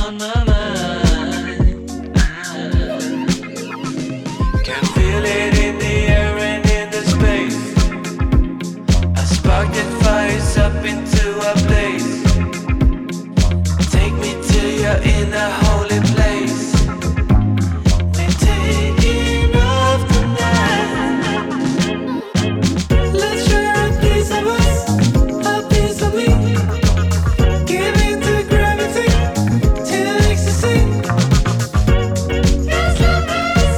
on my mind. Can feel it in the air and in the space. A spark that fires up into a blaze. Take me till you're in a holy place. We're taking off tonight. Let's share a piece of us, a piece of me. Give in to gravity till ecstasy. Yes, love is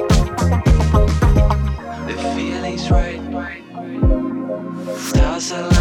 the feeling's right. Stars align.